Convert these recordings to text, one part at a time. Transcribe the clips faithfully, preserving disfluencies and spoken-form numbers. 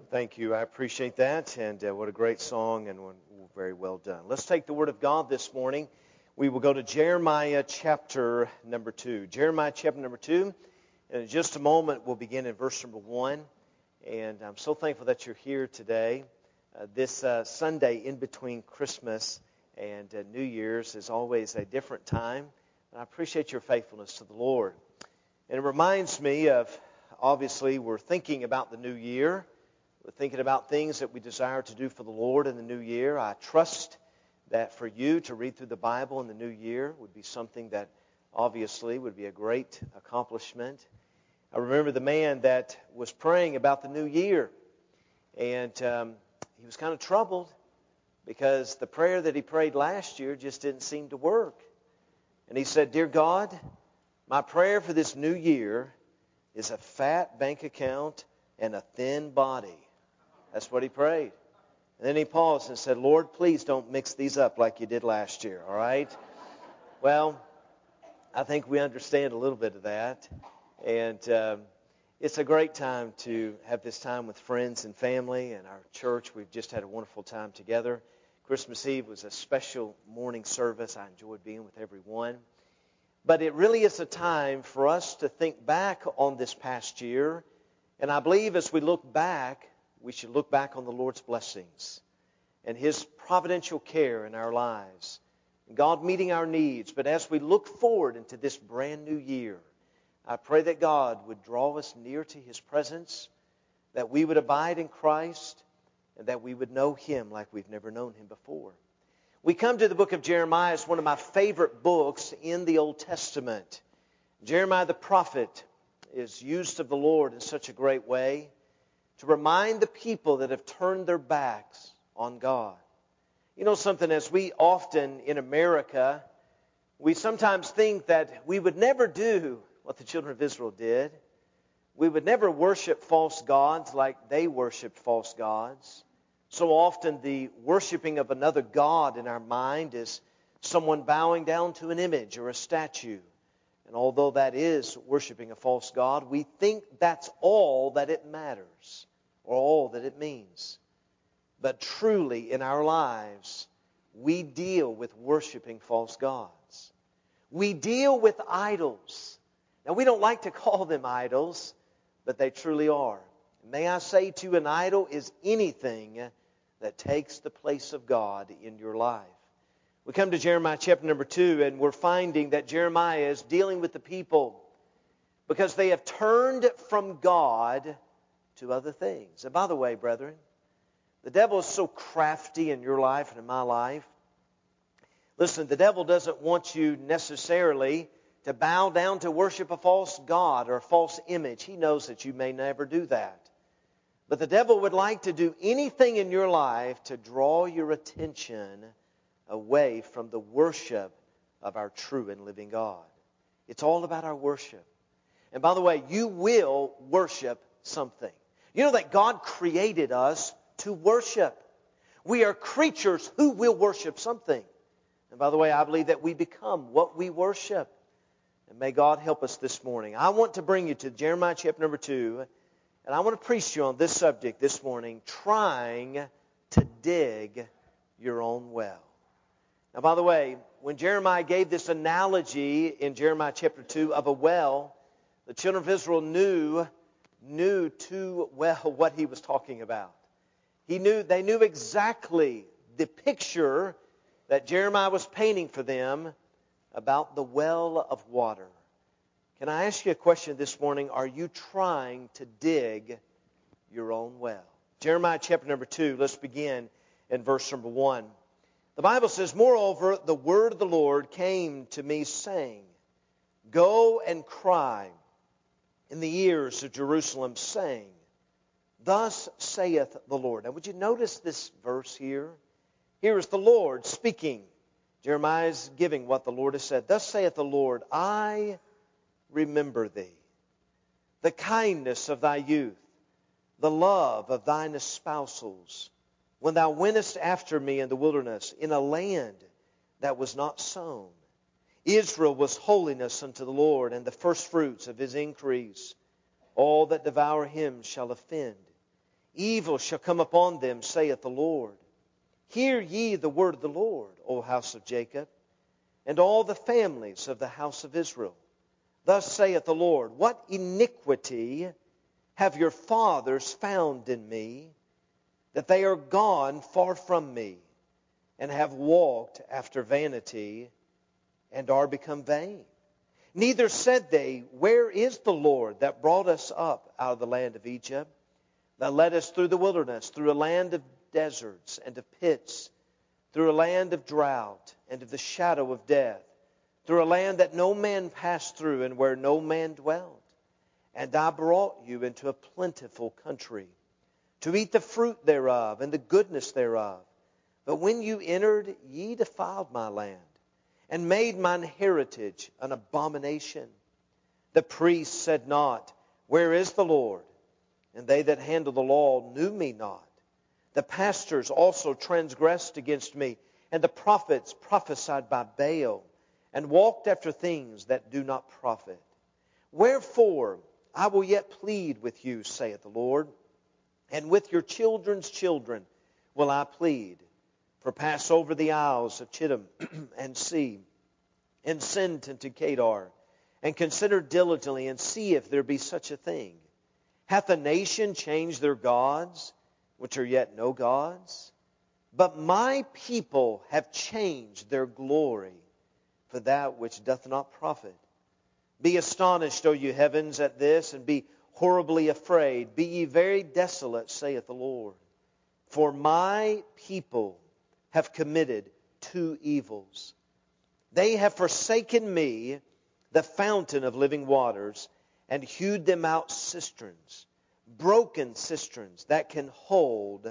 Thank you. I appreciate that. And uh, what a great song and one, very well done. Let's take the Word of God this morning. We will go to Jeremiah chapter number two. Jeremiah chapter number two. And in just a moment, we'll begin in verse number one. And I'm so thankful that you're here today. Uh, this uh, Sunday in between Christmas and uh, New Year's is always a different time. And I appreciate your faithfulness to the Lord. And it reminds me of, obviously, we're thinking about the new year. We're thinking about things that we desire to do for the Lord in the new year. I trust that for you to read through the Bible in the new year would be something that obviously would be a great accomplishment. I remember the man that was praying about the new year, and um, he was kind of troubled because the prayer that he prayed last year just didn't seem to work. And he said, "Dear God, my prayer for this new year is a fat bank account and a thin body." That's what he prayed. And then he paused and said, "Lord, please don't mix these up like you did last year, all right?" Well, I think we understand a little bit of that. And um, it's a great time to have this time with friends and family and our church. We've just had a wonderful time together. Christmas Eve was a special morning service. I enjoyed being with everyone. But it really is a time for us to think back on this past year. And I believe as we look back, we should look back on the Lord's blessings and His providential care in our lives, God meeting our needs. But as we look forward into this brand new year, I pray that God would draw us near to His presence, that we would abide in Christ, and that we would know Him like we've never known Him before. We come to the book of Jeremiah. It's one of my favorite books in the Old Testament. Jeremiah the prophet is used of the Lord in such a great way to remind the people that have turned their backs on God. You know something, as we often in America, we sometimes think that we would never do what the children of Israel did. We would never worship false gods like they worshiped false gods. So often the worshiping of another god in our mind is someone bowing down to an image or a statue. And although that is worshiping a false god, we think that's all that it matters or all that it means. But truly in our lives, we deal with worshiping false gods. We deal with idols. Now, we don't like to call them idols, but they truly are. May I say to you, an idol is anything that takes the place of God in your life. We come to Jeremiah chapter number two, and we're finding that Jeremiah is dealing with the people because they have turned from God to other things. And by the way, brethren, the devil is so crafty in your life and in my life. Listen, the devil doesn't want you necessarily to bow down to worship a false god or a false image. He knows that you may never do that. But the devil would like to do anything in your life to draw your attention away from the worship of our true and living God. It's all about our worship. And by the way, you will worship something. You know that God created us to worship. We are creatures who will worship something. And by the way, I believe that we become what we worship. And may God help us this morning. I want to bring you to Jeremiah chapter number two. And I want to preach to you on this subject this morning, trying to dig your own well. Now, by the way, when Jeremiah gave this analogy in Jeremiah chapter two of a well, the children of Israel knew, knew too well what he was talking about. He knew, they knew exactly the picture that Jeremiah was painting for them about the well of water. Can I ask you a question this morning? Are you trying to dig your own well? Jeremiah chapter number two, let's begin in verse number one. The Bible says, "Moreover, the word of the Lord came to me, saying, Go and cry in the ears of Jerusalem, saying, Thus saith the Lord." Now, would you notice this verse here? Here is the Lord speaking. Jeremiah is giving what the Lord has said. "Thus saith the Lord, I remember thee, the kindness of thy youth, the love of thine espousals, when thou wentest after me in the wilderness, in a land that was not sown. Israel was holiness unto the Lord, and the firstfruits of his increase. All that devour him shall offend. Evil shall come upon them, saith the Lord. Hear ye the word of the Lord, O house of Jacob, and all the families of the house of Israel. Thus saith the Lord, what iniquity have your fathers found in me, that they are gone far from me, and have walked after vanity, and are become vain? Neither said they, where is the Lord that brought us up out of the land of Egypt, that led us through the wilderness, through a land of deserts and of pits, through a land of drought and of the shadow of death, through a land that no man passed through and where no man dwelt. And I brought you into a plentiful country, to eat the fruit thereof and the goodness thereof. But when you entered, ye defiled my land, and made mine heritage an abomination. The priests said not, where is the Lord? And they that handle the law knew me not. The pastors also transgressed against me, and the prophets prophesied by Baal, and walked after things that do not profit. Wherefore I will yet plead with you, saith the Lord, and with your children's children will I plead. For pass over the isles of Chittim and see, and send unto Kedar, and consider diligently, and see if there be such a thing. Hath a nation changed their gods, which are yet no gods? But my people have changed their glory for that which doth not profit. Be astonished, O you heavens, at this, and be horribly afraid. Be ye very desolate, saith the Lord. For my people have committed two evils. They have forsaken me, the fountain of living waters, and hewed them out cisterns, broken cisterns that can hold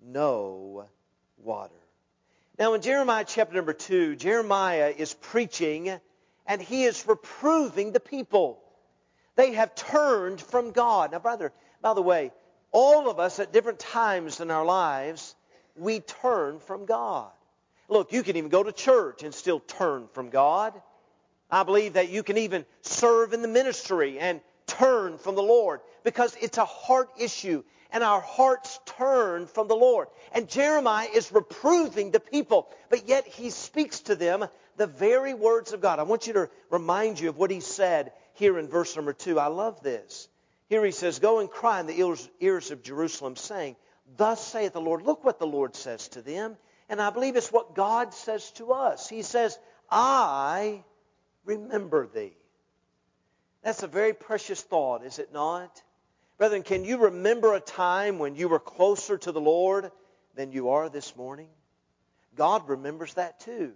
no water. Now in Jeremiah chapter number two, Jeremiah is preaching and he is reproving the people. They have turned from God. Now brother, by the way, all of us at different times in our lives, we turn from God. Look, you can even go to church and still turn from God. I believe that you can even serve in the ministry and turn from the Lord, because it's a heart issue and our hearts turn from the Lord. And Jeremiah is reproving the people, but yet he speaks to them the very words of God. I want you to remind you of what he said here in verse number two. I love this. Here he says, go and cry in the ears, ears of Jerusalem, saying, thus saith the Lord. Look what the Lord says to them. And I believe it's what God says to us. He says, I remember thee. That's a very precious thought, is it not? Brethren, can you remember a time when you were closer to the Lord than you are this morning? God remembers that too.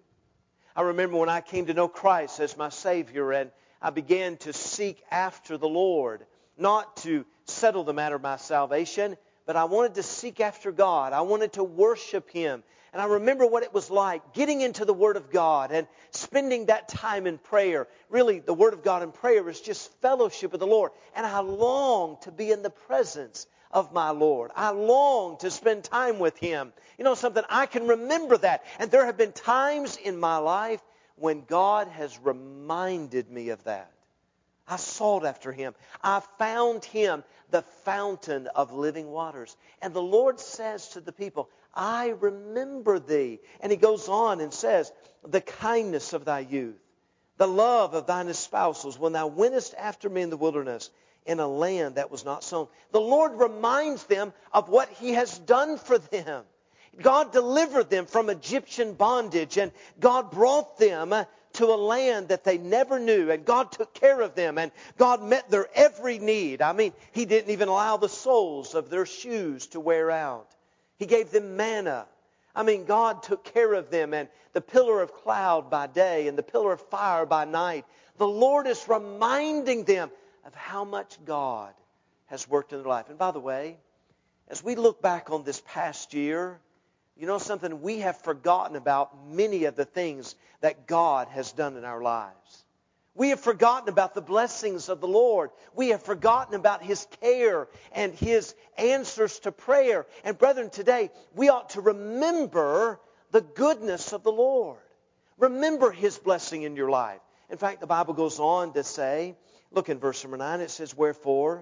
I remember when I came to know Christ as my Savior, and I began to seek after the Lord, not to settle the matter of my salvation, but I wanted to seek after God. I wanted to worship Him. And I remember what it was like getting into the Word of God and spending that time in prayer. Really, the Word of God and prayer is just fellowship with the Lord. And I long to be in the presence of my Lord. I long to spend time with Him. You know something? I can remember that. And there have been times in my life when God has reminded me of that. I sought after Him. I found Him, the fountain of living waters. And the Lord says to the people, I remember thee. And He goes on and says, the kindness of thy youth, the love of thine espousals, when thou wentest after me in the wilderness, in a land that was not sown. The Lord reminds them of what He has done for them. God delivered them from Egyptian bondage, and God brought them to a land that they never knew, and God took care of them, and God met their every need. I mean, He didn't even allow the soles of their shoes to wear out. He gave them manna. I mean, God took care of them, and the pillar of cloud by day and the pillar of fire by night. The Lord is reminding them of how much God has worked in their life. And by the way, as we look back on this past year, you know something? We have forgotten about many of the things that God has done in our lives. We have forgotten about the blessings of the Lord. We have forgotten about His care and His answers to prayer. And brethren, today we ought to remember the goodness of the Lord. Remember His blessing in your life. In fact, the Bible goes on to say, look in verse number nine, it says, wherefore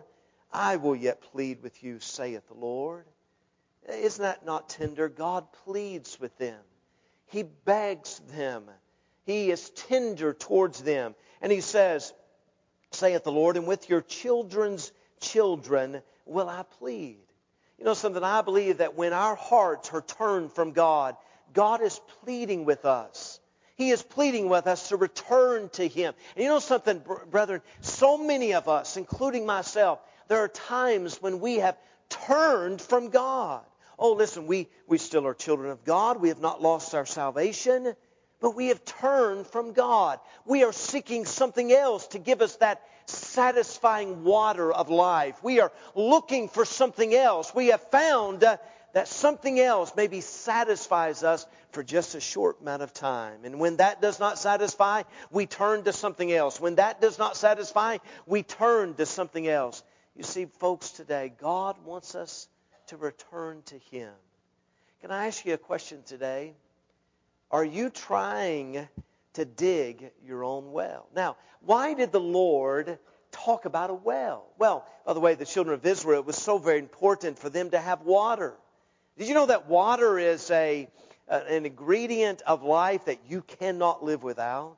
I will yet plead with you, saith the Lord. Isn't that not tender? God pleads with them. He begs them. He is tender towards them. And He says, saith the Lord, and with your children's children will I plead. You know something, I believe that when our hearts are turned from God, God is pleading with us. He is pleading with us to return to Him. And you know something, brethren, so many of us, including myself, there are times when we have turned from God. Oh, listen, we, we still are children of God. We have not lost our salvation, but we have turned from God. We are seeking something else to give us that satisfying water of life. We are looking for something else. We have found uh, that something else maybe satisfies us for just a short amount of time. And when that does not satisfy, we turn to something else. When that does not satisfy, we turn to something else. You see, folks, today, God wants us to return to Him. Can I ask you a question today? Are you trying to dig your own well? Now, why did the Lord talk about a well? Well, by the way, the children of Israel, it was so very important for them to have water. Did you know that water is a, an ingredient of life that you cannot live without?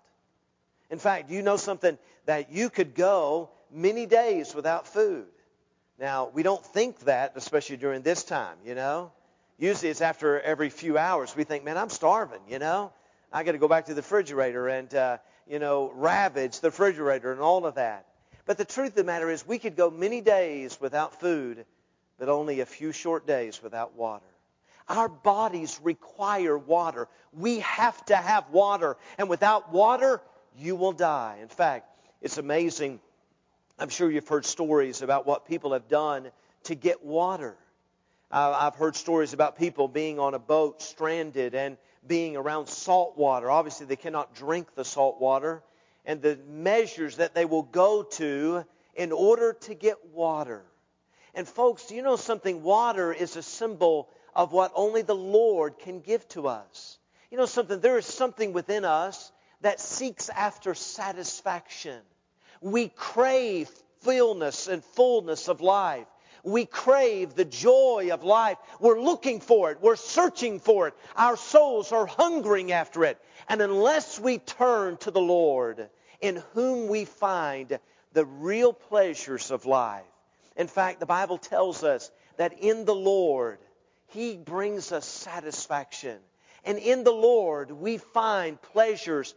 In fact, do you know something? That you could go many days without food. Now, we don't think that, especially during this time, you know. Usually it's after every few hours. We think, man, I'm starving, you know. I got to go back to the refrigerator and, uh, you know, ravage the refrigerator and all of that. But the truth of the matter is we could go many days without food, but only a few short days without water. Our bodies require water. We have to have water. And without water, you will die. In fact, it's amazing. I'm sure you've heard stories about what people have done to get water. Uh, I've heard stories about people being on a boat stranded and being around salt water. Obviously, they cannot drink the salt water. And the measures that they will go to in order to get water. And folks, do you know something? Water is a symbol of what only the Lord can give to us. You know something? There is something within us that seeks after satisfaction. We crave fullness and fullness of life. We crave the joy of life. We're looking for it. We're searching for it. Our souls are hungering after it. And unless we turn to the Lord, in whom we find the real pleasures of life. In fact, the Bible tells us that in the Lord, He brings us satisfaction. And in the Lord, we find pleasures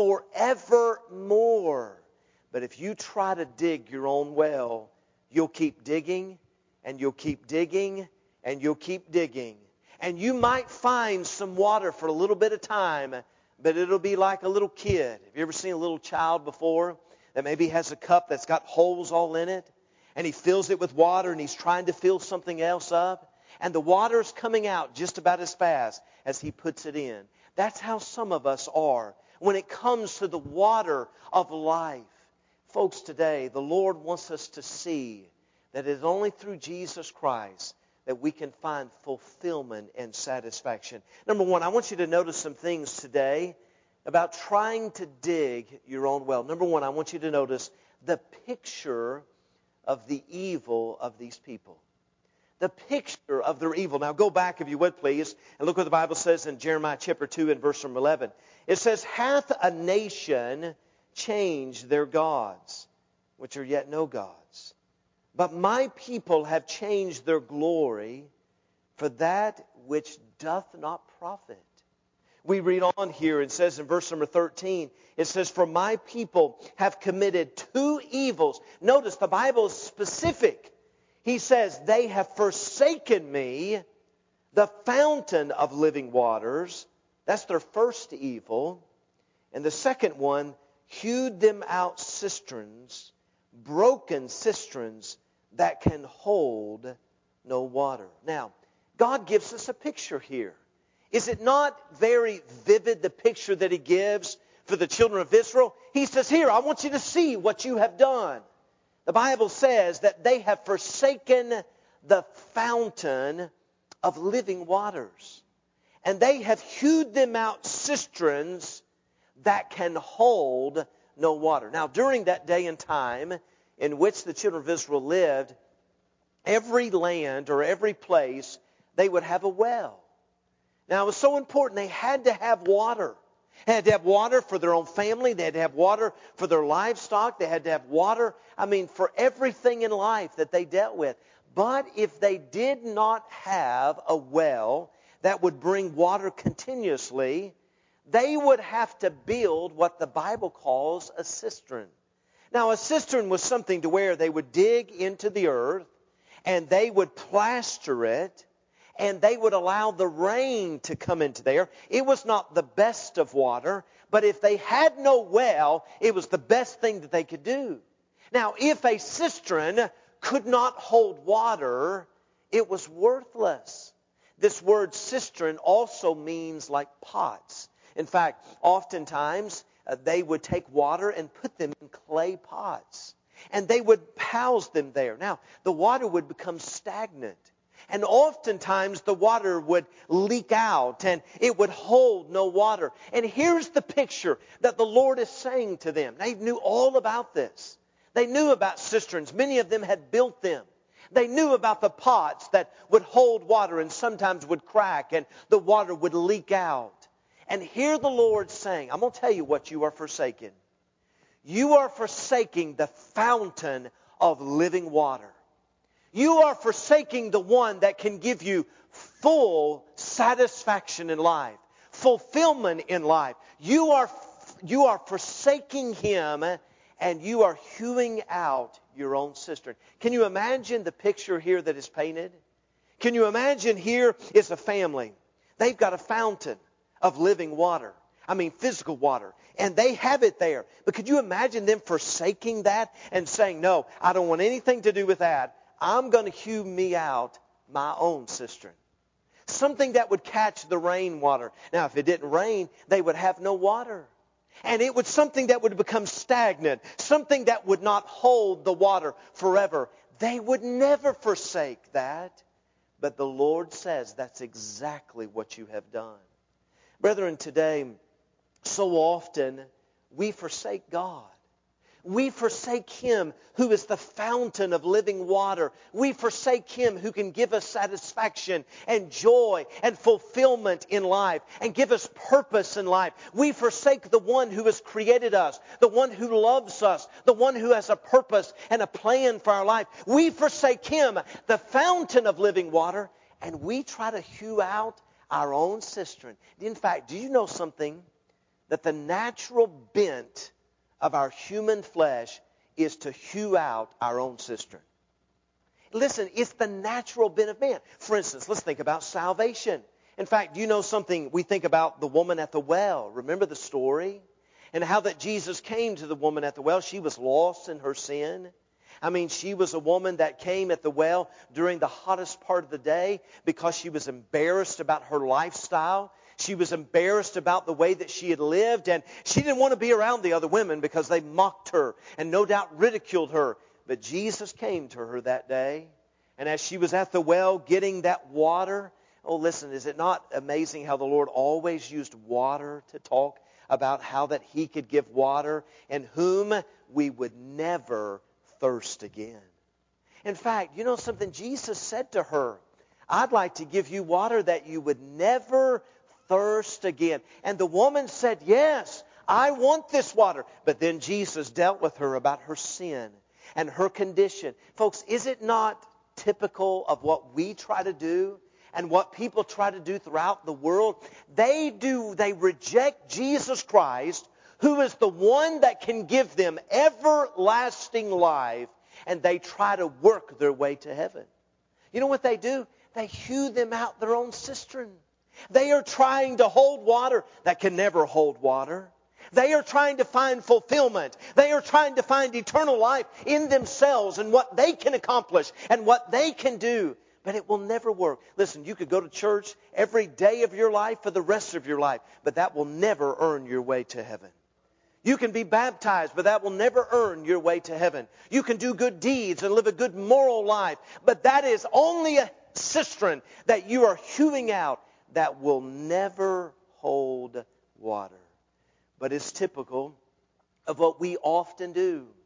forevermore. But if you try to dig your own well, you'll keep digging, and you'll keep digging, and you'll keep digging. And you might find some water for a little bit of time, but it'll be like a little kid. Have you ever seen a little child before that maybe has a cup that's got holes all in it? And he fills it with water, and he's trying to fill something else up. And the water's coming out just about as fast as he puts it in. That's how some of us are when it comes to the water of life. Folks, today, the Lord wants us to see that it is only through Jesus Christ that we can find fulfillment and satisfaction. Number one, I want you to notice some things today about trying to dig your own well. Number one, I want you to notice the picture of the evil of these people. The picture of their evil. Now go back, if you would, please, and look what the Bible says in Jeremiah chapter two and verse number eleven. It says, hath a nation changed their gods, which are yet no gods? But my people have changed their glory for that which doth not profit. We read on here, it says in verse number thirteen, it says, for my people have committed two evils. Notice the Bible is specific. He says, they have forsaken me, the fountain of living waters. That's their first evil. And the second one, hewed them out cisterns, broken cisterns that can hold no water. Now, God gives us a picture here. Is it not very vivid, the picture that He gives for the children of Israel? He says, here, I want you to see what you have done. The Bible says that they have forsaken the fountain of living waters. And they have hewed them out cisterns that can hold no water. Now, during that day and time in which the children of Israel lived, every land or every place, they would have a well. Now, it was so important. They had to have water. They had to have water for their own family. They had to have water for their livestock. They had to have water, I mean, for everything in life that they dealt with. But if they did not have a well that would bring water continuously, they would have to build what the Bible calls a cistern. Now, a cistern was something to where they would dig into the earth and they would plaster it, and they would allow the rain to come into there. It was not the best of water, but if they had no well, it was the best thing that they could do. Now, if a cistern could not hold water, it was worthless. This word cistern also means like pots. In fact, oftentimes uh, they would take water and put them in clay pots, and they would house them there. Now, the water would become stagnant. And oftentimes the water would leak out and it would hold no water. And here's the picture that the Lord is saying to them. They knew all about this. They knew about cisterns. Many of them had built them. They knew about the pots that would hold water and sometimes would crack and the water would leak out. And here the Lord saying, I'm going to tell you what you are forsaking. You are forsaking the fountain of living water. You are forsaking the one that can give you full satisfaction in life, fulfillment in life. You are, you are forsaking Him, and you are hewing out your own cistern. Can you imagine the picture here that is painted? Can you imagine here is a family. They've got a fountain of living water. I mean physical water. And they have it there. But could you imagine them forsaking that and saying, no, I don't want anything to do with that. I'm going to hew me out my own cistern. Something that would catch the rainwater. Now, if it didn't rain, they would have no water. And it was something that would become stagnant. Something that would not hold the water forever. They would never forsake that. But the Lord says that's exactly what you have done. Brethren, today, so often we forsake God. We forsake Him who is the fountain of living water. We forsake Him who can give us satisfaction and joy and fulfillment in life and give us purpose in life. We forsake the one who has created us, the one who loves us, the one who has a purpose and a plan for our life. We forsake Him, the fountain of living water, and we try to hew out our own cistern. In fact, do you know something? That the natural bent of our human flesh is to hew out our own cistern. Listen, it's the natural bent of man. For instance, let's think about salvation. In fact, do you know something? We think about the woman at the well. Remember the story? And how that Jesus came to the woman at the well. She was lost in her sin. I mean, she was a woman that came at the well during the hottest part of the day because she was embarrassed about her lifestyle. She was embarrassed about the way that she had lived, and she didn't want to be around the other women because they mocked her and no doubt ridiculed her. But Jesus came to her that day, and as she was at the well getting that water, oh, listen, is it not amazing how the Lord always used water to talk about how that He could give water and whom we would never thirst again? In fact, you know something? Jesus said to her, I'd like to give you water that you would never thirst again. And the woman said, yes, I want this water. But then Jesus dealt with her about her sin and her condition. Folks, is it not typical of what we try to do and what people try to do throughout the world? They do, they reject Jesus Christ, who is the one that can give them everlasting life, and they try to work their way to heaven. You know what they do? They hew them out their own cistern. They are trying to hold water that can never hold water. They are trying to find fulfillment. They are trying to find eternal life in themselves and what they can accomplish and what they can do. But it will never work. Listen, you could go to church every day of your life for the rest of your life, but that will never earn your way to heaven. You can be baptized, but that will never earn your way to heaven. You can do good deeds and live a good moral life, but that is only a cistern that you are hewing out that will never hold water. But it's typical of what we often do.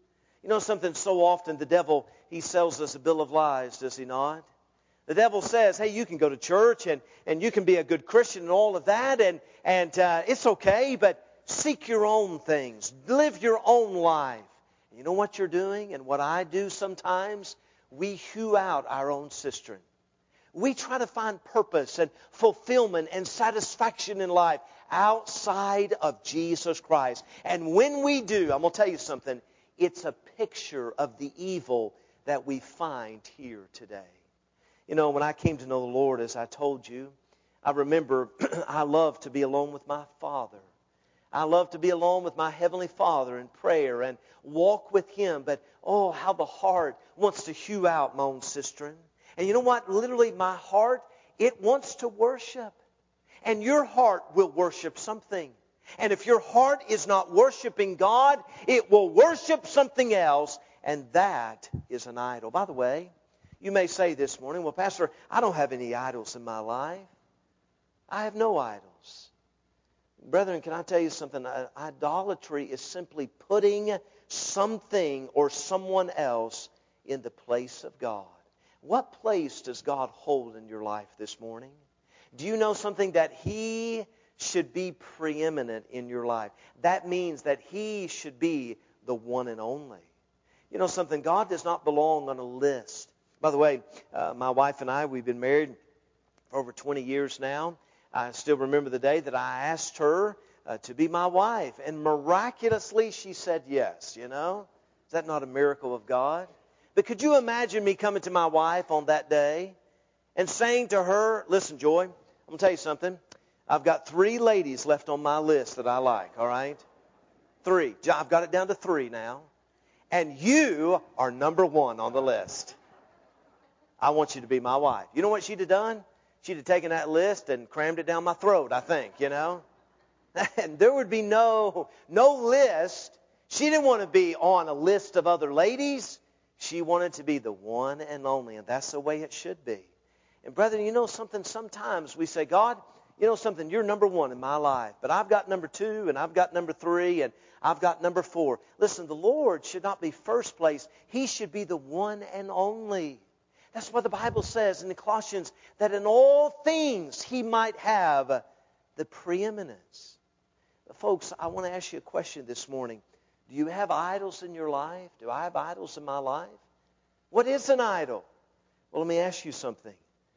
You know something, so often the devil, he sells us a bill of lies, does he not? The devil says, hey, you can go to church and, and you can be a good Christian and all of that, and, and uh, it's okay, but seek your own things. Live your own life. You know what you're doing and what I do sometimes? We hew out our own cistern. We try to find purpose and fulfillment and satisfaction in life outside of Jesus Christ. And when we do, I'm going to tell you something, it's a picture of the evil that we find here today. You know, when I came to know the Lord, as I told you, I remember I loved to be alone with my Father. I love to be alone with my Heavenly Father in prayer and walk with Him. But, oh, how the heart wants to hew out my own cistern. And you know what? Literally, my heart, it wants to worship. And your heart will worship something. And if your heart is not worshiping God, it will worship something else. And that is an idol. By the way, you may say this morning, well, Pastor, I don't have any idols in my life. I have no idols. Brethren, can I tell you something? Idolatry is simply putting something or someone else in the place of God. What place does God hold in your life this morning? Do you know something? That He should be preeminent in your life. That means that He should be the one and only. You know something? God does not belong on a list. By the way, uh, my wife and I, we've been married for over twenty years now. I still remember the day that I asked her uh, to be my wife. And miraculously, she said yes, you know. Is that not a miracle of God? But could you imagine me coming to my wife on that day and saying to her, listen, Joy, I'm going to tell you something. I've got three ladies left on my list that I like, all right? Three. I've got it down to three now. And you are number one on the list. I want you to be my wife. You know what she'd have done? She'd have taken that list and crammed it down my throat, I think, you know. And there would be no, no list. She didn't want to be on a list of other ladies. She wanted to be the one and only, and that's the way it should be. And brethren, you know something? Sometimes we say, God, you know something? You're number one in my life, but I've got number two, and I've got number three, and I've got number four. Listen, the Lord should not be first place. He should be the one and only. That's what the Bible says in the Colossians, that in all things He might have the preeminence. Folks, I want to ask you a question this morning. Do you have idols in your life? Do I have idols in my life? What is an idol? Well, let me ask you something.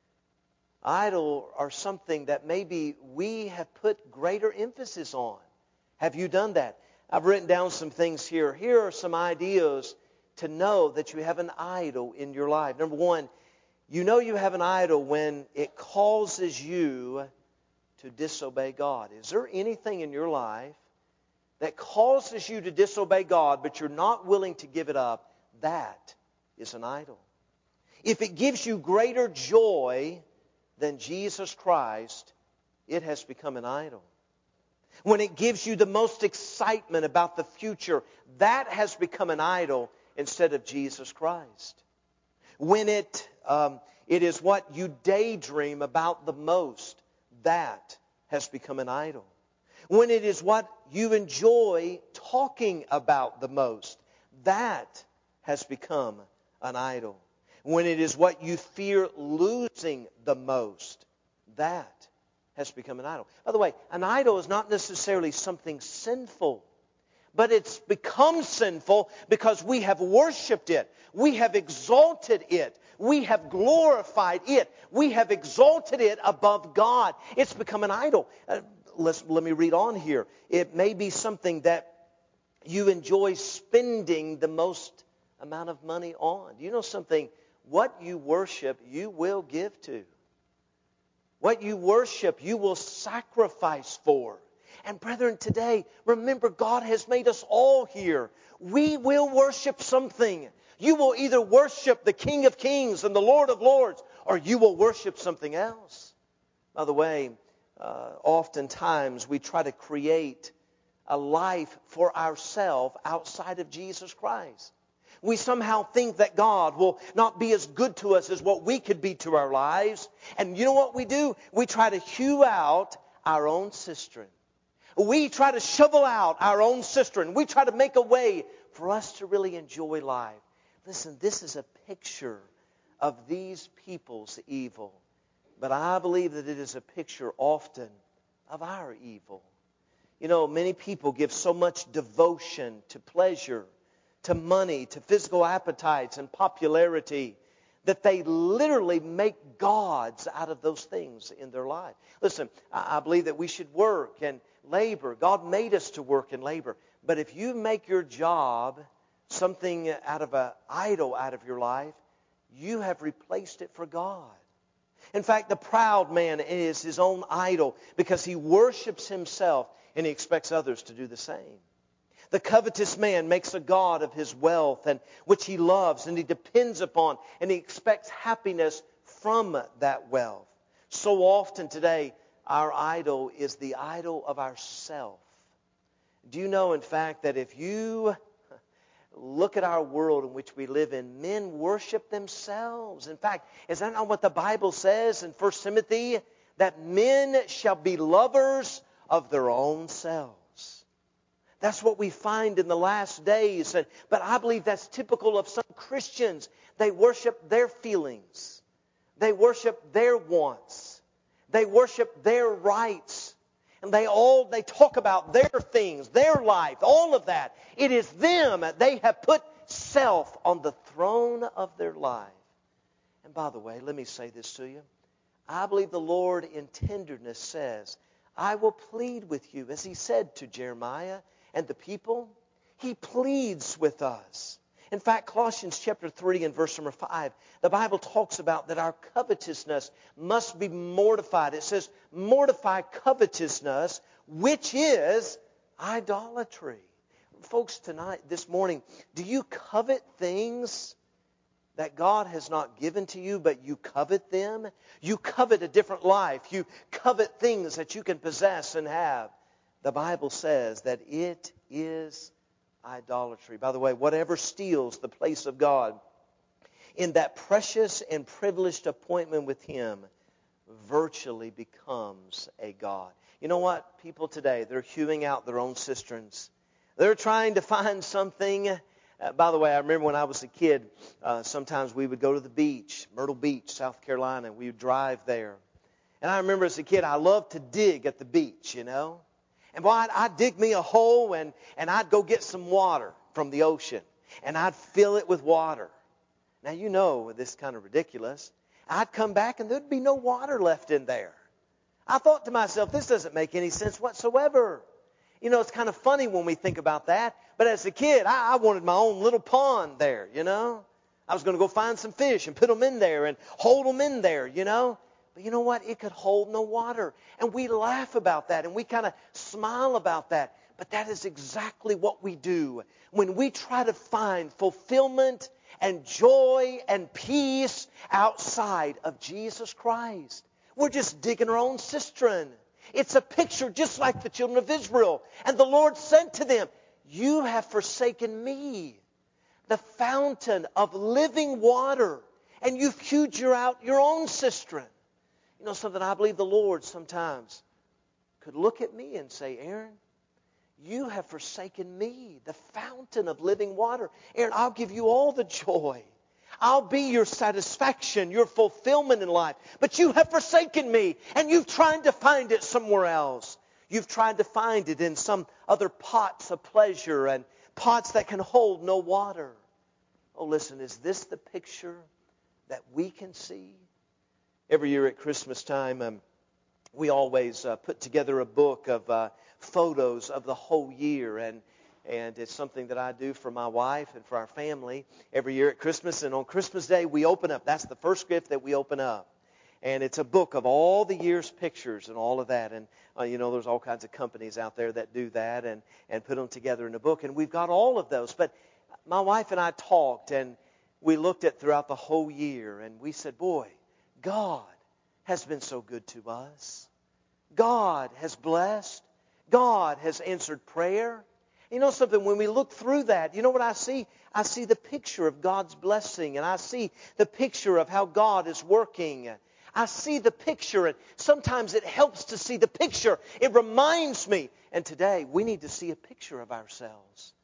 Idol are something that maybe we have put greater emphasis on. Have you done that? I've written down some things here. Here are some ideas to know that you have an idol in your life. Number one, you know you have an idol when it causes you to disobey God. Is there anything in your life that causes you to disobey God, but you're not willing to give it up? That is an idol. If it gives you greater joy than Jesus Christ, it has become an idol. When it gives you the most excitement about the future, that has become an idol instead of Jesus Christ. When it um, it is what you daydream about the most, that has become an idol. When it is what you enjoy talking about the most, that has become an idol. When it is what you fear losing the most, that has become an idol. By the way, an idol is not necessarily something sinful, but it's become sinful because we have worshipped it. We have exalted it. We have glorified it. We have exalted it above God. It's become an idol. Uh, let's, let me read on here. It may be something that you enjoy spending the most amount of money on. Do you know something? What you worship, you will give to. What you worship, you will sacrifice for. And brethren, today, remember, God has made us all here. We will worship something. You will either worship the King of Kings and the Lord of Lords, or you will worship something else. By the way, uh, oftentimes we try to create a life for ourselves outside of Jesus Christ. We somehow think that God will not be as good to us as what we could be to our lives. And you know what we do? We try to hew out our own cistern. We try to shovel out our own cistern. We try to make a way for us to really enjoy life. Listen, this is a picture of these people's evil. But I believe that it is a picture often of our evil. You know, many people give so much devotion to pleasure, to money, to physical appetites and popularity that they literally make gods out of those things in their life. Listen, I believe that we should work and labor. God made us to work and labor. But if you make your job something out of an idol out of your life, you have replaced it for God. In fact, the proud man is his own idol because he worships himself and he expects others to do the same. The covetous man makes a god of his wealth, and which he loves and he depends upon, and he expects happiness from that wealth. So often today, our idol is the idol of ourself. Do you know, in fact, that if you look at our world in which we live in, men worship themselves. In fact, is that not what the Bible says in First Timothy? That men shall be lovers of their own selves. That's what we find in the last days. And, but I believe that's typical of some Christians. They worship their feelings. They worship their wants. They worship their rights. And they all, they talk about their things, their life, all of that. It is them. They have put self on the throne of their life. And by the way, let me say this to you. I believe the Lord in tenderness says, I will plead with you, as He said to Jeremiah and the people. He pleads with us. In fact, Colossians chapter three and verse number five, the Bible talks about that our covetousness must be mortified. It says, mortify covetousness, which is idolatry. Folks, tonight, this morning, do you covet things that God has not given to you, but you covet them? You covet a different life. You covet things that you can possess and have. The Bible says that it is idolatry. By the way, whatever steals the place of God in that precious and privileged appointment with Him virtually becomes a god. You know what? People today, they're hewing out their own cisterns. They're trying to find something. Uh, by the way, I remember when I was a kid, uh, sometimes we would go to the beach, Myrtle Beach, South Carolina, and we would drive there. And I remember as a kid, I loved to dig at the beach, you know. And boy, I'd, I'd dig me a hole and, and I'd go get some water from the ocean. And I'd fill it with water. Now, you know, this is kind of ridiculous. I'd come back and there'd be no water left in there. I thought to myself, this doesn't make any sense whatsoever. You know, it's kind of funny when we think about that. But as a kid, I, I wanted my own little pond there, you know. I was going to go find some fish and put them in there and hold them in there, you know. But you know what? It could hold no water. And we laugh about that and we kind of smile about that. But that is exactly what we do when we try to find fulfillment and joy and peace outside of Jesus Christ. We're just digging our own cistern. It's a picture just like the children of Israel. And the Lord said to them, you have forsaken me, the fountain of living water, and you've hewed your out your own cistern. You know something, I believe the Lord sometimes could look at me and say, Aaron, you have forsaken me, the fountain of living water. Aaron, I'll give you all the joy. I'll be your satisfaction, your fulfillment in life. But you have forsaken me, and you've tried to find it somewhere else. You've tried to find it in some other pots of pleasure and pots that can hold no water. Oh, listen, is this the picture that we can see? Every year at Christmas time, um, we always uh, put together a book of uh, photos of the whole year, and and it's something that I do for my wife and for our family every year at Christmas. And on Christmas Day, we open up. That's the first gift that we open up. And it's a book of all the year's pictures and all of that. And, uh, you know, there's all kinds of companies out there that do that and, and put them together in a book. And we've got all of those. But my wife and I talked, and we looked at throughout the whole year. And we said, boy, God has been so good to us. God has blessed. God has answered prayer. You know something, when we look through that, you know what I see? I see the picture of God's blessing, and I see the picture of how God is working. I see the picture, and sometimes it helps to see the picture. It reminds me, and today we need to see a picture of ourselves.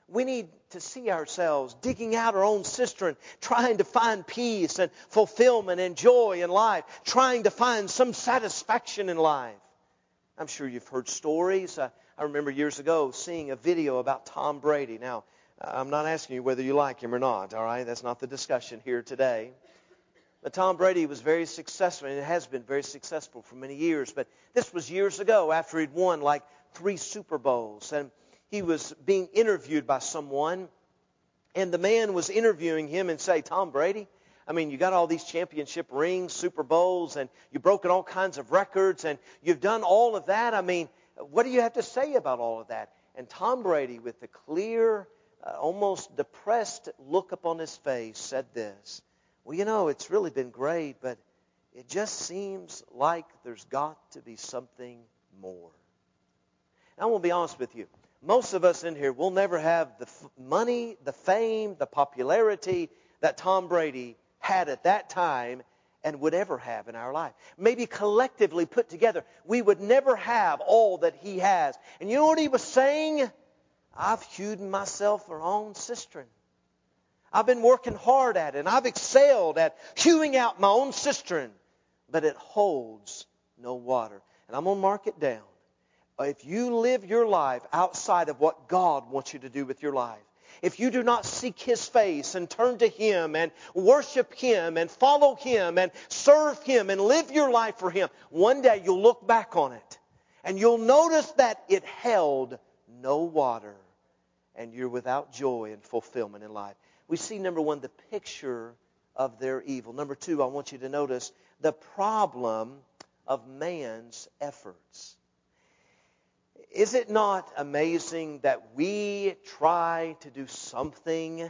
We need to see ourselves digging out our own cistern, trying to find peace and fulfillment and joy in life, trying to find some satisfaction in life. I'm sure you've heard stories. I, I remember years ago seeing a video about Tom Brady. Now, I'm not asking you whether you like him or not, all right? That's not the discussion here today. But Tom Brady was very successful, and it has been very successful for many years. But this was years ago after he'd won like three Super Bowls. And he was being interviewed by someone, and the man was interviewing him and say, Tom Brady, I mean, you got all these championship rings, Super Bowls, and you've broken all kinds of records, and you've done all of that. I mean, what do you have to say about all of that? And Tom Brady, with a clear, uh, almost depressed look upon his face, said this, well, you know, it's really been great, but it just seems like there's got to be something more. And I want to be honest with you. Most of us in here will never have the f- money, the fame, the popularity that Tom Brady had at that time and would ever have in our life. Maybe collectively put together, we would never have all that he has. And you know what he was saying? I've hewn myself a own cistern. I've been working hard at it, and I've excelled at hewing out my own cistern, but it holds no water. And I'm going to mark it down. If you live your life outside of what God wants you to do with your life, if you do not seek His face and turn to Him and worship Him and follow Him and serve Him and live your life for Him, one day you'll look back on it and you'll notice that it held no water and you're without joy and fulfillment in life. We see, number one, the picture of their evil. Number two, I want you to notice the problem of man's efforts. Is it not amazing that we try to do something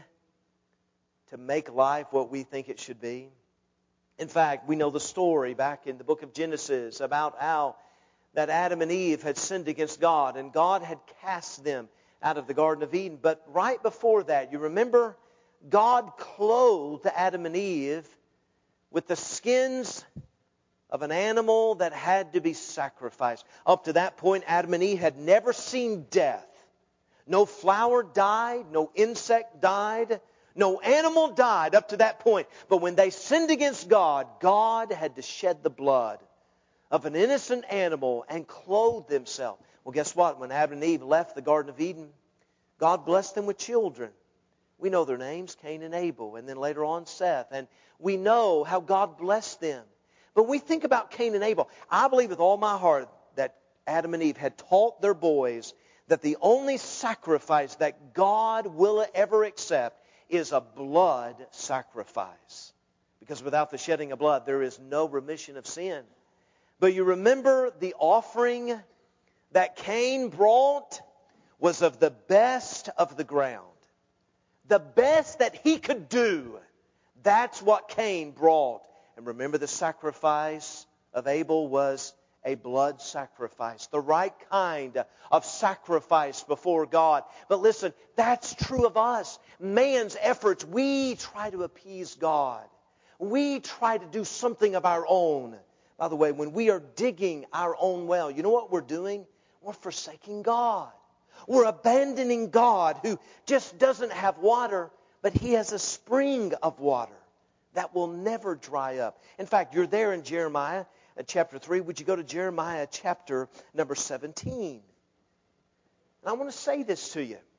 to make life what we think it should be? In fact, we know the story back in the book of Genesis about how that Adam and Eve had sinned against God and God had cast them out of the Garden of Eden. But right before that, you remember, God clothed Adam and Eve with the skins of an animal that had to be sacrificed. Up to that point, Adam and Eve had never seen death. No flower died, no insect died, no animal died up to that point. But when they sinned against God, God had to shed the blood of an innocent animal and clothe themselves. Well, guess what? When Adam and Eve left the Garden of Eden, God blessed them with children. We know their names, Cain and Abel, and then later on Seth. And we know how God blessed them. But when we think about Cain and Abel, I believe with all my heart that Adam and Eve had taught their boys that the only sacrifice that God will ever accept is a blood sacrifice. Because without the shedding of blood, there is no remission of sin. But you remember the offering that Cain brought was of the best of the ground. The best that he could do. That's what Cain brought. And remember, the sacrifice of Abel was a blood sacrifice. The right kind of sacrifice before God. But listen, that's true of us. Man's efforts, we try to appease God. We try to do something of our own. By the way, when we are digging our own well, you know what we're doing? We're forsaking God. We're abandoning God who just doesn't have water, but He has a spring of water that will never dry up. In fact, you're there in Jeremiah chapter three. Would you go to Jeremiah chapter number seventeen? And I want to say this to you.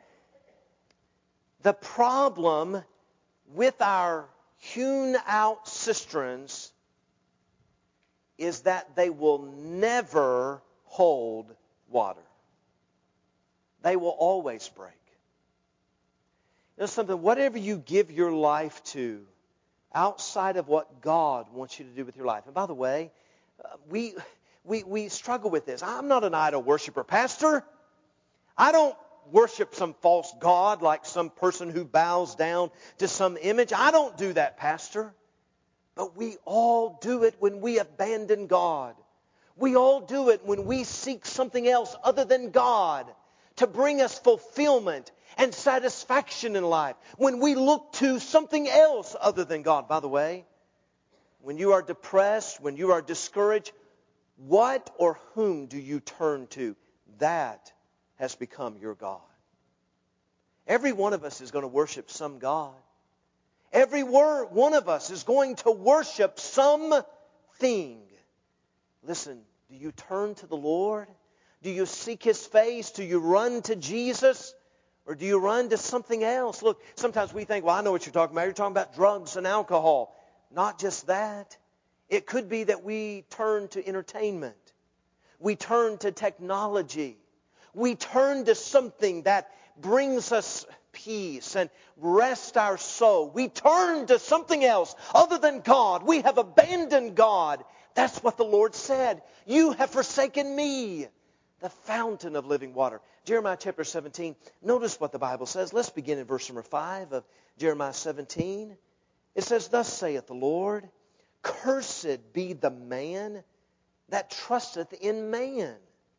The problem with our hewn out cisterns is that they will never hold water. They will always break. You know something, whatever you give your life to outside of what God wants you to do with your life. And by the way, uh, we, we, we struggle with this. I'm not an idol worshiper, Pastor. I don't worship some false god like some person who bows down to some image. I don't do that, Pastor. But we all do it when we abandon God. We all do it when we seek something else other than God to bring us fulfillment and satisfaction in life. When we look to something else other than God. By the way, when you are depressed, when you are discouraged, what or whom do you turn to? That has become your God. Every one of us is going to worship some God. Every one of us is going to worship something. Listen, do you turn to the Lord? Do you seek His face? Do you run to Jesus? Or do you run to something else? Look, sometimes we think, well, I know what you're talking about. You're talking about drugs and alcohol. Not just that. It could be that we turn to entertainment. We turn to technology. We turn to something that brings us peace and rest our soul. We turn to something else other than God. We have abandoned God. That's what the Lord said. You have forsaken me, the fountain of living water. Jeremiah chapter seventeen. Notice what the Bible says. Let's begin in verse number five of Jeremiah seventeen. It says, Thus saith the Lord, Cursed be the man that trusteth in man,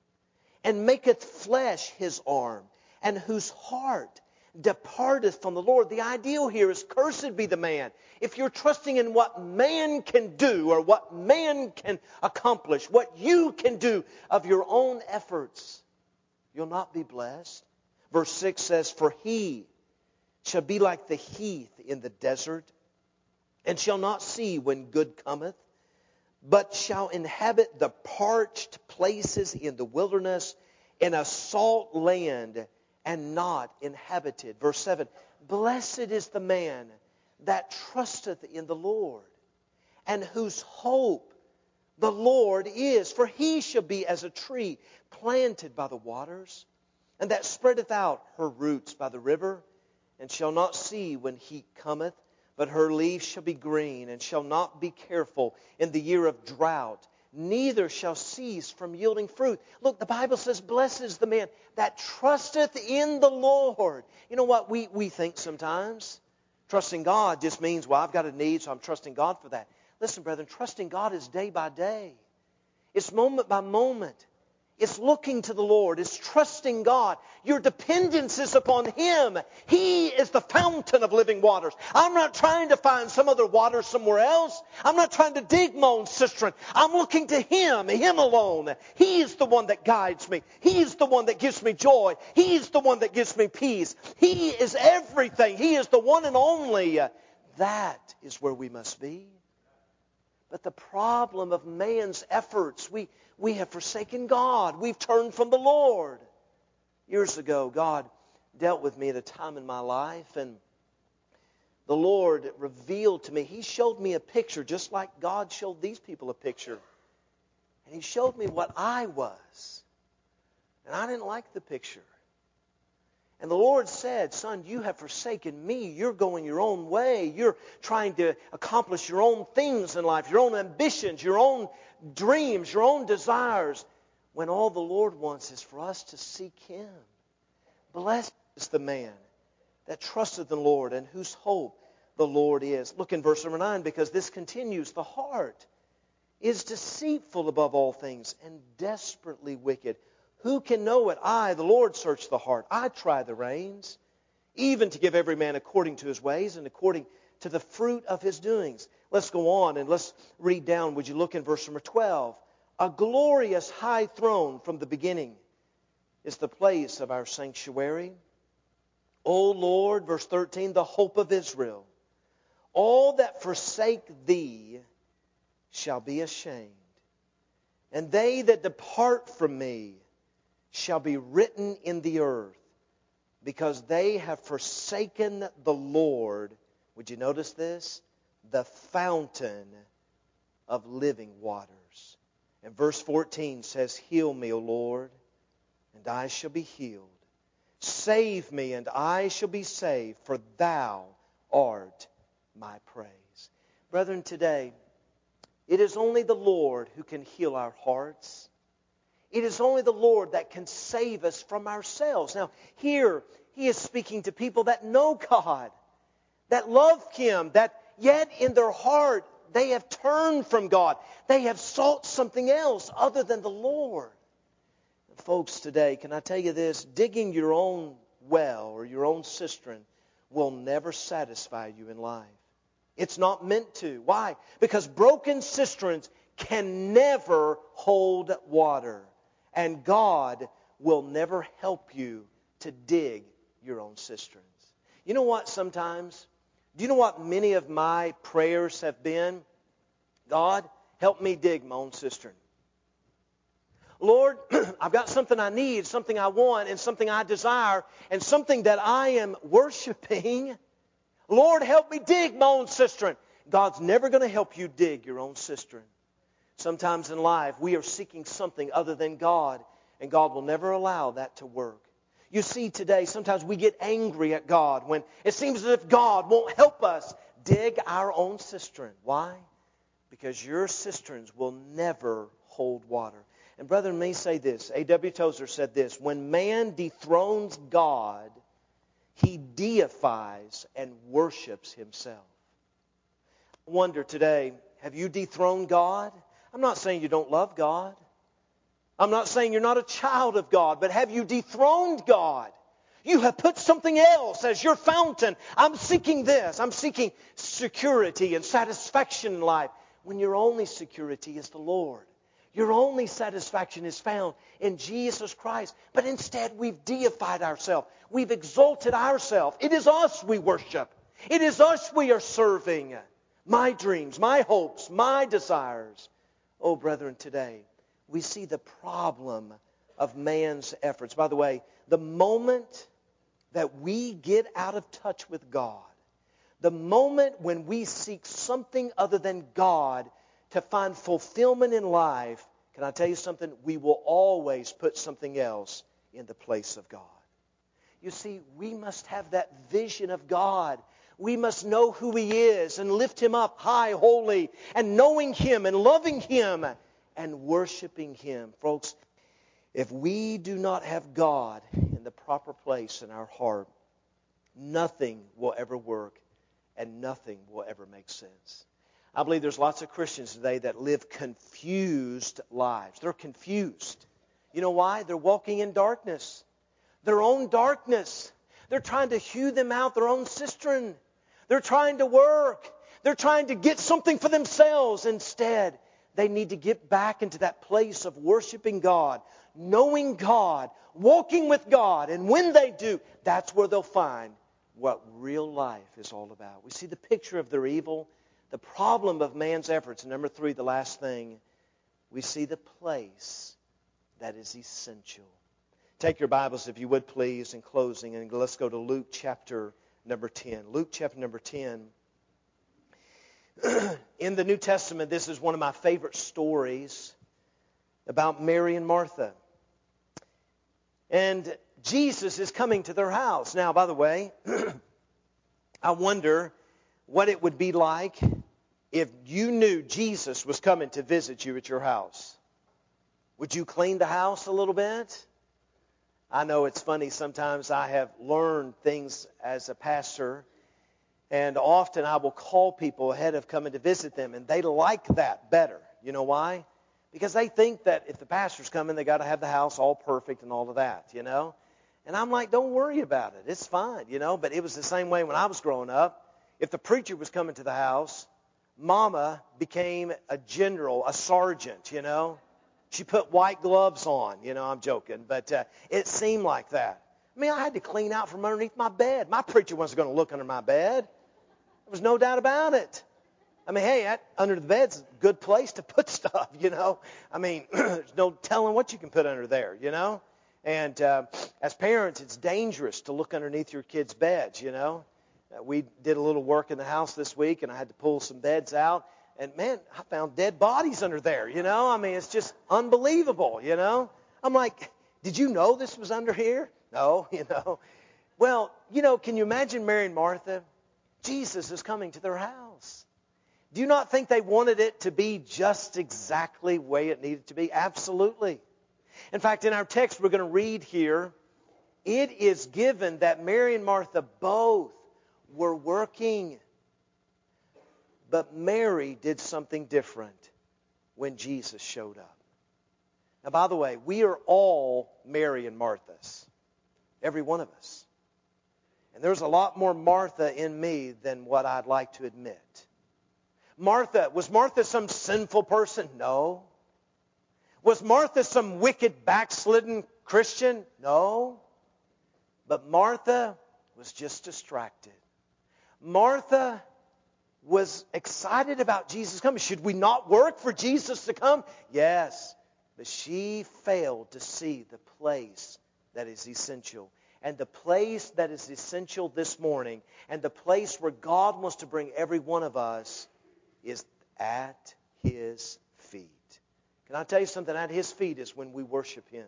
and maketh flesh his arm, and whose heart departeth from the Lord. The ideal here is, cursed be the man. If you're trusting in what man can do, or what man can accomplish, what you can do of your own efforts, you'll not be blessed. Verse six says, For he shall be like the heath in the desert, and shall not see when good cometh, but shall inhabit the parched places in the wilderness, in a salt land, and not inhabited. Verse seven, Blessed is the man that trusteth in the Lord, and whose hope the Lord is. For he shall be as a tree planted by the waters, and that spreadeth out her roots by the river, and shall not see when heat cometh, but her leaves shall be green, and shall not be careful in the year of drought, neither shall cease from yielding fruit. Look, the Bible says, Blessed is the man that trusteth in the Lord. You know what we, we think sometimes? Trusting God just means, well, I've got a need, so I'm trusting God for that. Listen, brethren, trusting God is day by day. It's moment by moment. It's looking to the Lord. It's trusting God. Your dependence is upon Him. He is the fountain of living waters. I'm not trying to find some other water somewhere else. I'm not trying to dig my own cistern. I'm looking to Him, Him alone. He's the one that guides me. He's the one that gives me joy. He's the one that gives me peace. He is everything. He is the one and only. That is where we must be. But the problem of man's efforts, we, we have forsaken God. We've turned from the Lord. Years ago, God dealt with me at a time in my life, and the Lord revealed to me, He showed me a picture just like God showed these people a picture. And He showed me what I was. And I didn't like the picture. And the Lord said, Son, you have forsaken me. You're going your own way. You're trying to accomplish your own things in life, your own ambitions, your own dreams, your own desires, when all the Lord wants is for us to seek Him. Blessed is the man that trusteth in the Lord, and whose hope the Lord is. Look in verse number nine, because this continues. The heart is deceitful above all things and desperately wicked. Who can know it? I, the Lord, search the heart. I try the reins, even to give every man according to his ways and according to the fruit of his doings. Let's go on and let's read down. Would you look in verse number twelve? A glorious high throne from the beginning is the place of our sanctuary. O Lord, verse thirteen, the hope of Israel. All that forsake Thee shall be ashamed, and they that depart from Me shall be written in the earth, because they have forsaken the Lord. Would you notice this? The fountain of living waters. And verse fourteen says, Heal me, O Lord, and I shall be healed. Save me, and I shall be saved, for Thou art my praise. Brethren, today, it is only the Lord who can heal our hearts. It is only the Lord that can save us from ourselves. Now, here, He is speaking to people that know God, that love Him, that yet in their heart they have turned from God. They have sought something else other than the Lord. Folks, today, can I tell you this? Digging your own well or your own cistern will never satisfy you in life. It's not meant to. Why? Because broken cisterns can never hold water. And God will never help you to dig your own cisterns. You know what sometimes? Do you know what many of my prayers have been? God, help me dig my own cistern. Lord, I've got something I need, something I want, and something I desire, and something that I am worshiping. Lord, help me dig my own cistern. God's never going to help you dig your own cistern. Sometimes in life, we are seeking something other than God, and God will never allow that to work. You see, today, sometimes we get angry at God when it seems as if God won't help us dig our own cistern. Why? Because your cisterns will never hold water. And brother, let me say this. A W Tozer said this: when man dethrones God, he deifies and worships himself. I wonder today, have you dethroned God? I'm not saying you don't love God. I'm not saying you're not a child of God, but have you dethroned God? You have put something else as your fountain. I'm seeking this. I'm seeking security and satisfaction in life, when your only security is the Lord. Your only satisfaction is found in Jesus Christ. But instead, we've deified ourselves. We've exalted ourselves. It is us we worship. It is us we are serving. My dreams, my hopes, my desires. Oh, brethren, today, we see the problem of man's efforts. By the way, the moment that we get out of touch with God, the moment when we seek something other than God to find fulfillment in life, can I tell you something? We will always put something else in the place of God. You see, we must have that vision of God. We must know who He is and lift Him up high, holy, and knowing Him and loving Him and worshiping Him. Folks, if we do not have God in the proper place in our heart, nothing will ever work and nothing will ever make sense. I believe there's lots of Christians today that live confused lives. They're confused. You know why? They're walking in darkness. Their own darkness. They're trying to hew them out their own cistern. They're trying to work. They're trying to get something for themselves. Instead, they need to get back into that place of worshiping God, knowing God, walking with God. And when they do, that's where they'll find what real life is all about. We see the picture of their evil, the problem of man's efforts. And number three, the last thing, we see the place that is essential. Take your Bibles, if you would, please, in closing, and let's go to Luke chapter number ten. Luke chapter number ten. In the New Testament, this is one of my favorite stories about Mary and Martha. And Jesus is coming to their house. Now, by the way, I wonder what it would be like if you knew Jesus was coming to visit you at your house. Would you clean the house a little bit? I know it's funny, sometimes I have learned things as a pastor, and often I will call people ahead of coming to visit them, and they like that better. You know why? Because they think that if the pastor's coming, they got to have the house all perfect and all of that, you know? And I'm like, don't worry about it. It's fine, you know? But it was the same way when I was growing up. If the preacher was coming to the house, Mama became a general, a sergeant, you know? She put white gloves on. You know, I'm joking. But uh, it seemed like that. I mean, I had to clean out from underneath my bed. My preacher wasn't going to look under my bed. There was no doubt about it. I mean, hey, that, under the bed's a good place to put stuff, you know. I mean, there's no telling what you can put under there, you know. And uh, as parents, it's dangerous to look underneath your kids' beds, you know. Uh, we did a little work in the house this week, and I had to pull some beds out. And, man, I found dead bodies under there, you know. I mean, it's just unbelievable, you know. I'm like, did you know this was under here? No, you know. Well, you know, can you imagine Mary and Martha? Jesus is coming to their house. Do you not think they wanted it to be just exactly the way it needed to be? Absolutely. In fact, in our text we're going to read here, it is given that Mary and Martha both were working. But Mary did something different when Jesus showed up. Now, by the way, we are all Mary and Marthas. Every one of us. And there's a lot more Martha in me than what I'd like to admit. Martha, was Martha some sinful person? No. Was Martha some wicked, backslidden Christian? No. But Martha was just distracted. Martha was excited about Jesus coming. Should we not work for Jesus to come? Yes. But she failed to see the place that is essential. And the place that is essential this morning, and the place where God wants to bring every one of us, is at His feet. Can I tell you something? At His feet is when we worship Him.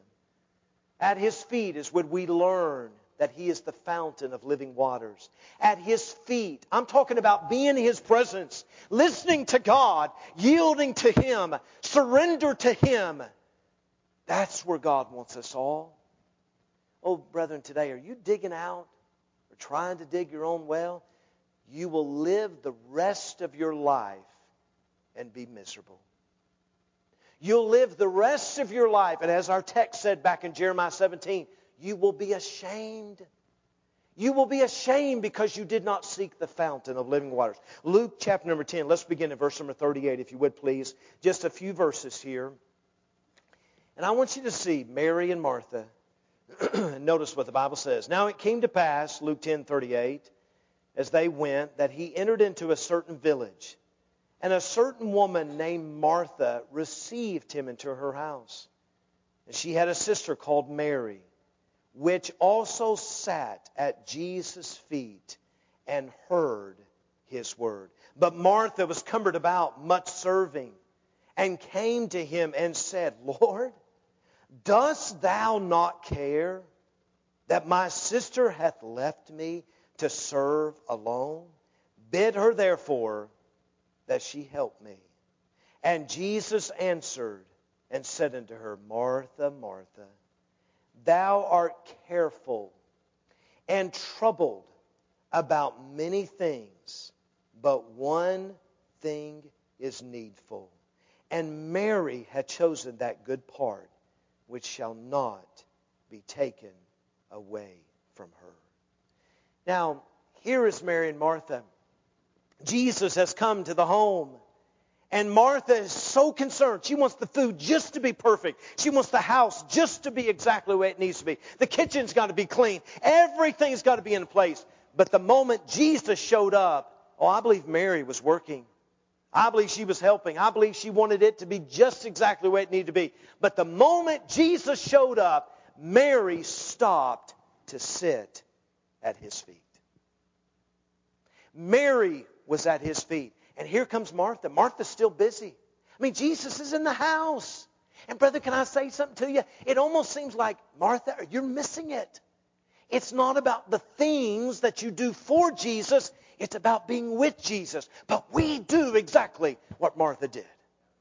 At His feet is when we learn that He is the fountain of living waters. At His feet, I'm talking about being in His presence, listening to God, yielding to Him, surrender to Him. That's where God wants us all. Oh, brethren, today, are you digging out or trying to dig your own well? You will live the rest of your life and be miserable. You'll live the rest of your life, and as our text said back in Jeremiah seventeen, you will be ashamed. You will be ashamed because you did not seek the fountain of living waters. Luke chapter number ten. Let's begin at verse number thirty-eight, if you would, please. Just a few verses here. And I want you to see Mary and Martha. Notice what the Bible says. Now it came to pass, Luke ten thirty-eight, as they went, that He entered into a certain village. And a certain woman named Martha received Him into her house. And she had a sister called Mary, which also sat at Jesus' feet and heard His word. But Martha was cumbered about, much serving, and came to Him and said, Lord, dost Thou not care that my sister hath left me to serve alone? Bid her therefore that she help me. And Jesus answered and said unto her, Martha, Martha, thou art careful and troubled about many things, but one thing is needful. And Mary had chosen that good part, which shall not be taken away from her. Now, here is Mary and Martha. Jesus has come to the home. And Martha is so concerned. She wants the food just to be perfect. She wants the house just to be exactly the way it needs to be. The kitchen's got to be clean. Everything's got to be in place. But the moment Jesus showed up, oh, I believe Mary was working. I believe she was helping. I believe she wanted it to be just exactly the way it needed to be. But the moment Jesus showed up, Mary stopped to sit at His feet. Mary was at His feet. And here comes Martha. Martha's still busy. I mean, Jesus is in the house. And brother, can I say something to you? It almost seems like, Martha, you're missing it. It's not about the things that you do for Jesus. It's about being with Jesus. But we do exactly what Martha did.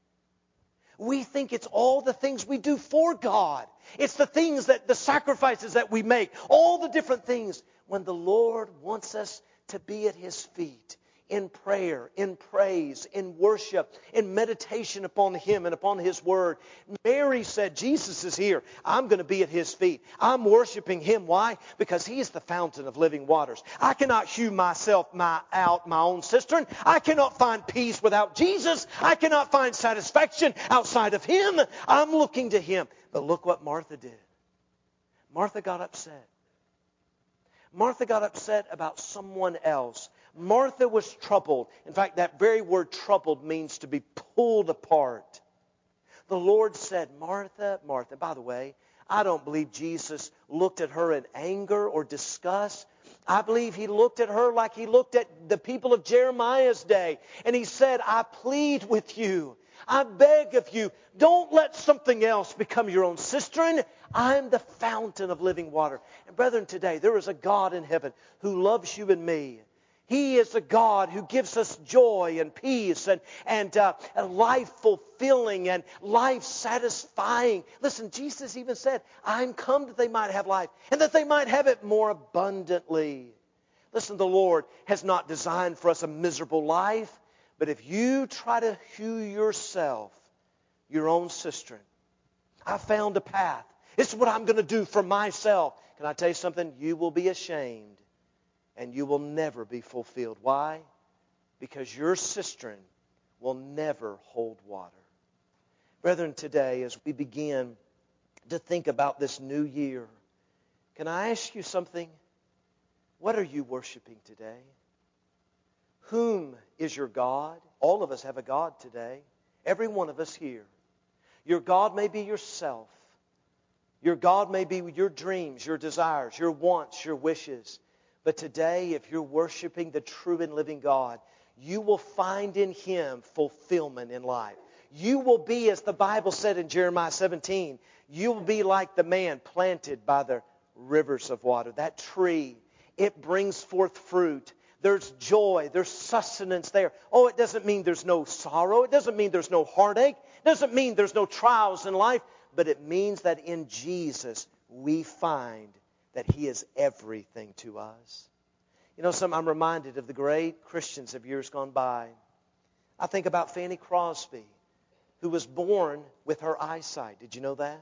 We think it's all the things we do for God. It's the things that, the sacrifices that we make. All the different things. When the Lord wants us to be at His feet. In prayer, in praise, in worship, in meditation upon Him and upon His Word. Mary said, Jesus is here. I'm going to be at His feet. I'm worshiping Him. Why? Because He is the fountain of living waters. I cannot hew myself my, out my own cistern. I cannot find peace without Jesus. I cannot find satisfaction outside of Him. I'm looking to Him. But look what Martha did. Martha got upset. Martha got upset about someone else. Martha was troubled. In fact, that very word troubled means to be pulled apart. The Lord said, Martha, Martha. By the way, I don't believe Jesus looked at her in anger or disgust. I believe He looked at her like He looked at the people of Jeremiah's day. And He said, I plead with you. I beg of you, don't let something else become your own cistern. I'm the fountain of living water. And brethren, today there is a God in heaven who loves you and me. He is a God who gives us joy and peace and, and uh, a life fulfilling and life satisfying. Listen, Jesus even said, I'm come that they might have life and that they might have it more abundantly. Listen, the Lord has not designed for us a miserable life, but if you try to hew yourself your own cistern, I found a path. This is what I'm going to do for myself. Can I tell you something? You will be ashamed. And you will never be fulfilled. Why? Because your cistern will never hold water. Brethren, today as we begin to think about this new year, Can I ask you something? What are you worshiping today? Whom is your God? All of us have a God today. Every one of us here. Your God may be yourself. Your God may be your dreams, your desires, your wants, your wishes. But today, if you're worshiping the true and living God, you will find in Him fulfillment in life. You will be, as the Bible said in Jeremiah seventeen, you will be like the man planted by the rivers of water. That tree, it brings forth fruit. There's joy. There's sustenance there. Oh, it doesn't mean there's no sorrow. It doesn't mean there's no heartache. It doesn't mean there's no trials in life. But it means that in Jesus we find that He is everything to us. You know, some, I'm reminded of the great Christians of years gone by. I think about Fanny Crosby, who was born with her eyesight. Did you know that?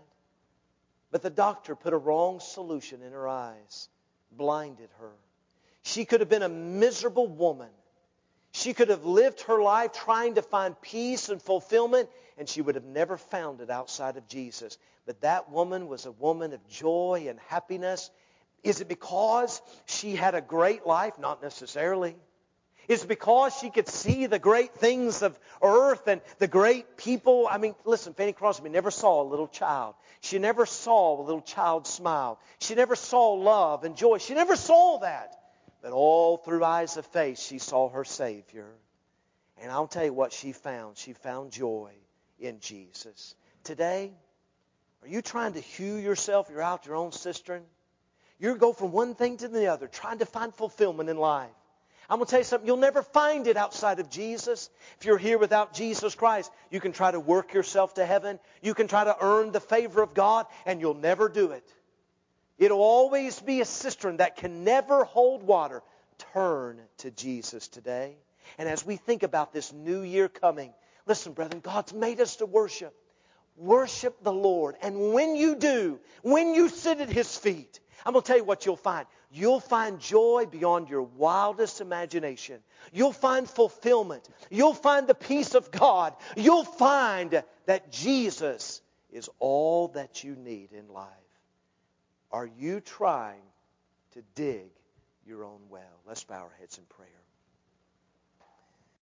But the doctor put a wrong solution in her eyes, blinded her. She could have been a miserable woman. She could have lived her life trying to find peace and fulfillment, and she would have never found it outside of Jesus. But that woman was a woman of joy and happiness. Is it because she had a great life? Not necessarily. Is it because she could see the great things of earth and the great people? I mean, listen, Fanny Crosby never saw a little child. She never saw a little child smile. She never saw love and joy. She never saw that. But all through eyes of faith, she saw her Savior. And I'll tell you what she found. She found joy in Jesus. Today, are you trying to hew yourself? You're out your own cistern. You go from one thing to the other, trying to find fulfillment in life. I'm going to tell you something. You'll never find it outside of Jesus. If you're here without Jesus Christ, you can try to work yourself to heaven. You can try to earn the favor of God, and you'll never do it. It'll always be a cistern that can never hold water. Turn to Jesus today. And as we think about this new year coming, listen, brethren, God's made us to worship. Worship the Lord. And when you do, when you sit at His feet, I'm going to tell you what you'll find. You'll find joy beyond your wildest imagination. You'll find fulfillment. You'll find the peace of God. You'll find that Jesus is all that you need in life. Are you trying to dig your own well? Let's bow our heads in prayer.